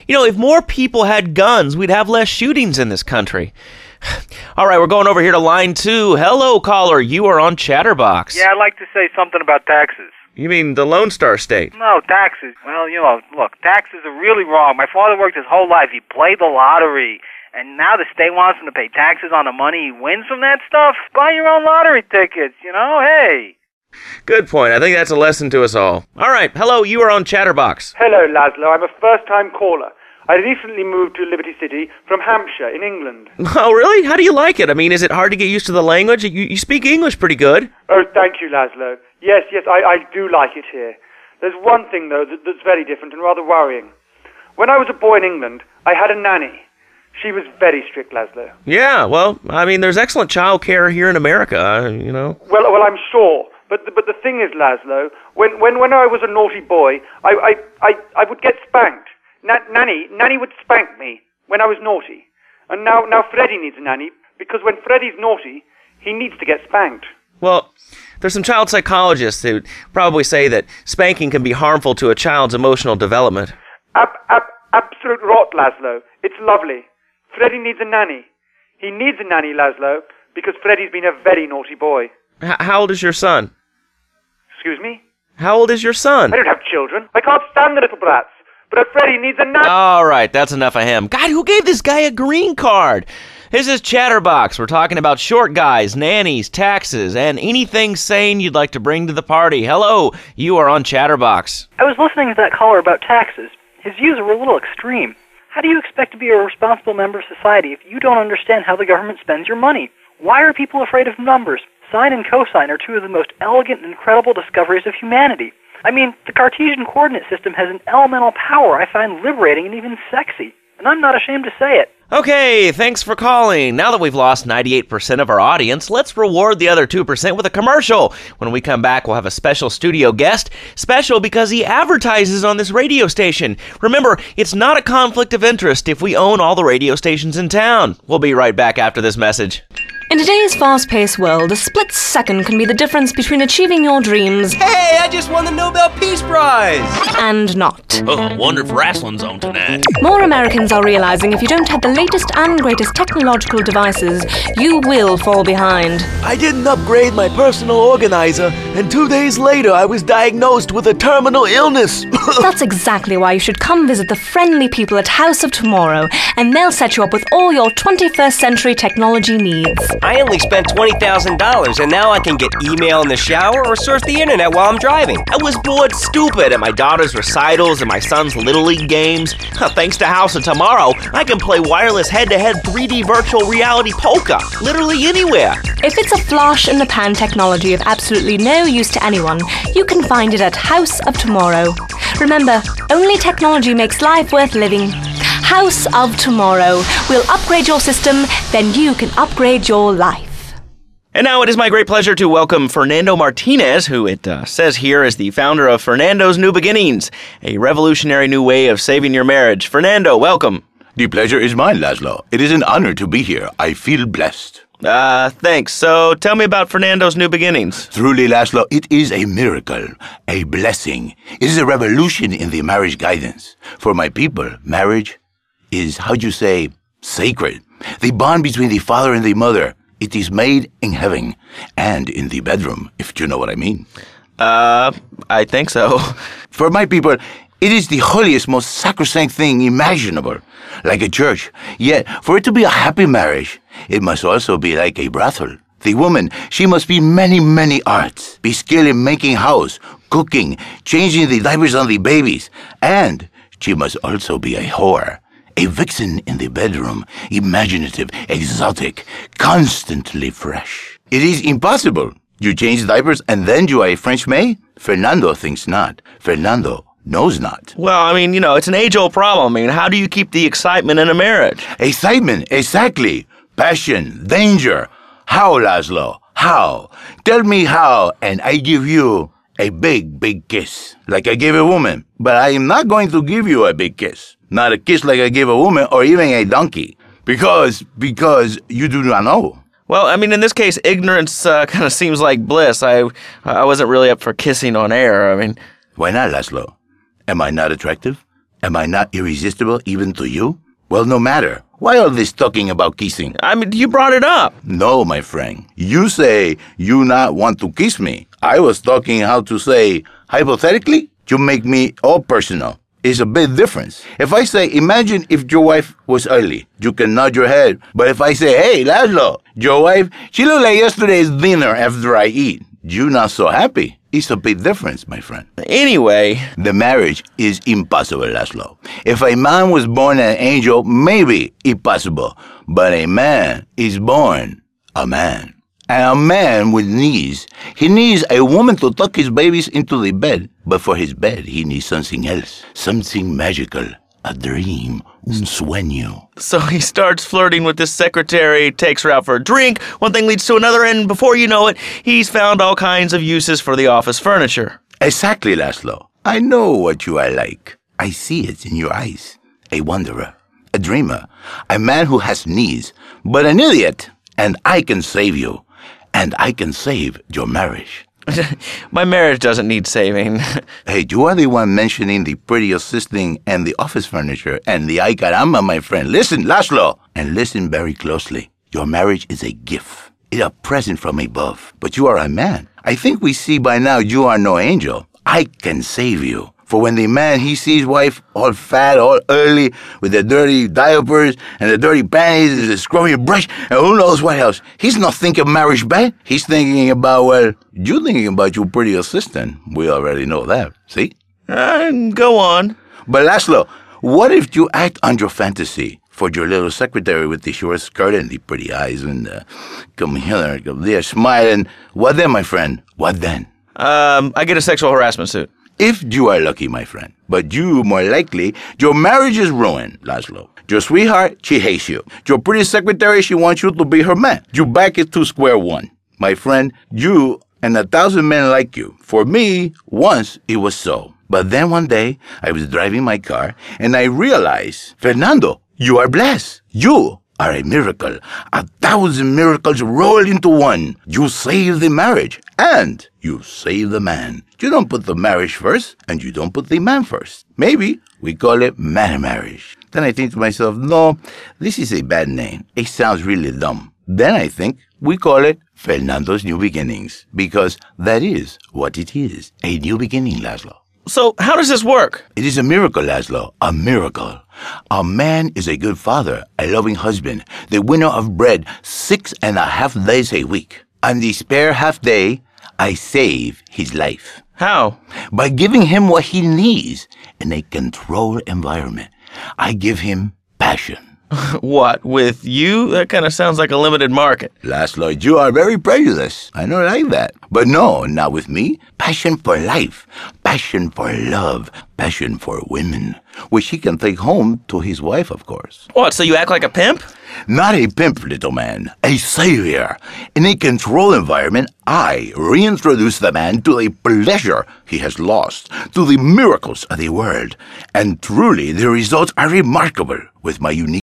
You know, if more people had guns, we'd have less shootings in this country. All right, we're going over here to line 2. Hello, caller. You are on Chatterbox. Yeah, I'd like to say something about taxes. You mean the Lone Star State? No, taxes. Well, look, taxes are really wrong. My father worked his whole life. He played the lottery. And now the state wants him to pay taxes on the money he wins from that stuff? Buy your own lottery tickets, hey. Good point. I think that's a lesson to us all. All right, hello, you are on Chatterbox. Hello, Laszlo. I'm a first-time caller. I recently moved to Liberty City from Hampshire in England. Oh, really? How do you like it? I mean, is it hard to get used to the language? You speak English pretty good. Oh, thank you, Laszlo. Yes, I do like it here. There's one thing, though, that's very different and rather worrying. When I was a boy in England, I had a nanny. She was very strict, Laszlo. Yeah, well, I mean, there's excellent child care here in America, Well, I'm sure. But the thing is, Laszlo, when I was a naughty boy, I would get spanked. Nanny would spank me when I was naughty. And now Freddie needs a nanny, because when Freddie's naughty, he needs to get spanked. Well, there's some child psychologists who probably say that spanking can be harmful to a child's emotional development. Absolute rot, Laszlo. It's lovely. Freddie needs a nanny. He needs a nanny, Laszlo, because Freddie's been a very naughty boy. How old is your son? Excuse me? How old is your son? I don't have children. I can't stand the little brats. But Freddie needs a nanny. All right, that's enough of him. God, who gave this guy a green card? This is Chatterbox. We're talking about short guys, nannies, taxes, and anything sane you'd like to bring to the party. Hello, you are on Chatterbox. I was listening to that caller about taxes. His views were a little extreme. How do you expect to be a responsible member of society if you don't understand how the government spends your money? Why are people afraid of numbers? Sine and cosine are two of the most elegant and incredible discoveries of humanity. I mean, the Cartesian coordinate system has an elemental power I find liberating and even sexy. And I'm not ashamed to say it. Okay, thanks for calling. Now that we've lost 98% of our audience, let's reward the other 2% with a commercial. When we come back, we'll have a special studio guest. Special because he advertises on this radio station. Remember, it's not a conflict of interest if we own all the radio stations in town. We'll be right back after this message. In today's fast-paced world, a split second can be the difference between achieving your dreams... Hey, I just won the Nobel Peace Prize! ...and not. Oh, wonder if wrestling's on tonight. More Americans are realizing if you don't have the latest and greatest technological devices, you will fall behind. I didn't upgrade my personal organizer, and 2 days later I was diagnosed with a terminal illness. That's exactly why you should come visit the friendly people at House of Tomorrow, and they'll set you up with all your 21st century technology needs. I only spent $20,000, and now I can get email in the shower or surf the internet while I'm driving. I was bored stupid at my daughter's recitals and my son's Little League games. Thanks to House of Tomorrow, I can play wireless head-to-head 3D virtual reality poker, literally anywhere. If it's a flash-in-the-pan technology of absolutely no use to anyone, you can find it at House of Tomorrow. Remember, only technology makes life worth living. House of Tomorrow. We'll upgrade your system, then you can upgrade your life. And now it is my great pleasure to welcome Fernando Martinez, who it says here is the founder of Fernando's New Beginnings, a revolutionary new way of saving your marriage. Fernando, welcome. The pleasure is mine, Laszlo. It is an honor to be here. I feel blessed. Thanks. So tell me about Fernando's New Beginnings. Truly, Laszlo, it is a miracle, a blessing. It is a revolution in the marriage guidance. For my people, marriage is, sacred. The bond between the father and the mother. It is made in heaven and in the bedroom, if you know what I mean. I think so. For my people, it is the holiest, most sacrosanct thing imaginable, like a church. Yet, for it to be a happy marriage, it must also be like a brothel. The woman, she must be many, many arts, be skilled in making house, cooking, changing the diapers on the babies, and she must also be a whore. A vixen in the bedroom, imaginative, exotic, constantly fresh. It is impossible. You change diapers and then you are a French maid? Fernando thinks not. Fernando knows not. Well, I mean, it's an age-old problem. I mean, how do you keep the excitement in a marriage? Excitement, exactly. Passion, danger. How, Laszlo? How? Tell me how, and I give you a big, big kiss, like I gave a woman. But I am not going to give you a big kiss. Not a kiss like I gave a woman or even a donkey. Because you do not know. Well, I mean, in this case, ignorance kind of seems like bliss. I wasn't really up for kissing on air. I mean... Why not, Laszlo? Am I not attractive? Am I not irresistible even to you? Well, no matter. Why all this talking about kissing? I mean, you brought it up. No, my friend. You say you not want to kiss me. I was talking how to say, hypothetically, you make me all personal. It's a big difference. If I say, imagine if your wife was ugly, you can nod your head. But if I say, hey, Laszlo, your wife, she looked like yesterday's dinner after I eat, you not so happy. It's a big difference, my friend. Anyway, the marriage is impossible, Laszlo. If a man was born an angel, maybe it's possible. But a man is born a man. And a man with needs. He needs a woman to tuck his babies into the bed. But for his bed, he needs something else. Something magical. A dream. Un sueño. So he starts flirting with this secretary, takes her out for a drink, one thing leads to another, and before you know it, he's found all kinds of uses for the office furniture. Exactly, Laszlo. I know what you are like. I see it in your eyes. A wanderer. A dreamer. A man who has needs. But an idiot. And I can save you. And I can save your marriage. My marriage doesn't need saving. Hey, you are the one mentioning the pretty assisting and the office furniture and the ay caramba, my friend. Listen, Laszlo, and listen very closely. Your marriage is a gift. It's a present from above. But you are a man. I think we see by now you are no angel. I can save you. For when the man, he sees wife all fat, all early, with the dirty diapers and the dirty panties and the scrubby brush and who knows what else, he's not thinking marriage bad. He's thinking about, well, you're thinking about your pretty assistant. We already know that. See? Go on. But Laszlo, what if you act on your fantasy for your little secretary with the short skirt and the pretty eyes and come here, come there, smiling? What then, my friend? What then? I get a sexual harassment suit. If you are lucky, my friend. But you, more likely, your marriage is ruined, Laszlo. Your sweetheart, she hates you. Your pretty secretary, she wants you to be her man. You back it to square one. My friend, you and 1,000 men like you. For me, once it was so. But then one day, I was driving my car, and I realized, Fernando, you are blessed. You are a miracle. 1,000 miracles rolled into one. You save the marriage, and you save the man. You don't put the marriage first, and you don't put the man first. Maybe we call it man marriage. Then I think to myself, no, this is a bad name. It sounds really dumb. Then I think we call it Fernando's New Beginnings, because that is what it is, a new beginning, Laszlo. So how does this work? It is a miracle, Laszlo, a miracle. A man is a good father, a loving husband, the winner of bread 6.5 days a week. On the spare half day, I save his life. How? By giving him what he needs in a controlled environment. I give him passion. What, with you? That kind of sounds like a limited market. Laszlo, you are very prejudiced. I don't like that. But no, not with me. Passion for life. Passion for love. Passion for women. Which he can take home to his wife, of course. What, so you act like a pimp? Not a pimp, little man. A savior. In a controlled environment, I reintroduce the man to the pleasure he has lost, to the miracles of the world. And truly, the results are remarkable with my unique